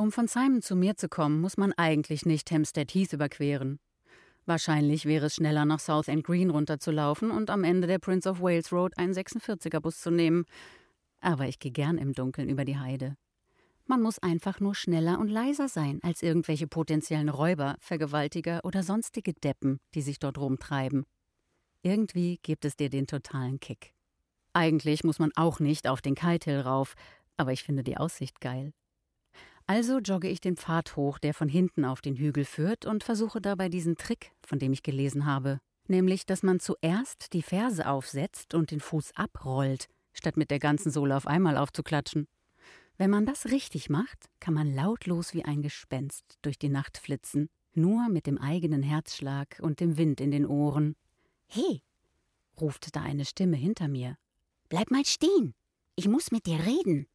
Um von Simon zu mir zu kommen, muss man eigentlich nicht Hampstead Heath überqueren. Wahrscheinlich wäre es schneller, nach Southend Green runterzulaufen und am Ende der Prince of Wales Road einen 46er-Bus zu nehmen. Aber ich gehe gern im Dunkeln über die Heide. Man muss einfach nur schneller und leiser sein als irgendwelche potenziellen Räuber, Vergewaltiger oder sonstige Deppen, die sich dort rumtreiben. Irgendwie gibt es dir den totalen Kick. Eigentlich muss man auch nicht auf den Kite Hill rauf, aber ich finde die Aussicht geil. Also jogge ich den Pfad hoch, der von hinten auf den Hügel führt, und versuche dabei diesen Trick, von dem ich gelesen habe. Nämlich, dass man zuerst die Ferse aufsetzt und den Fuß abrollt, statt mit der ganzen Sohle auf einmal aufzuklatschen. Wenn man das richtig macht, kann man lautlos wie ein Gespenst durch die Nacht flitzen, nur mit dem eigenen Herzschlag und dem Wind in den Ohren. »Hey«, ruft da eine Stimme hinter mir. »bleib mal stehen. Ich muss mit dir reden.«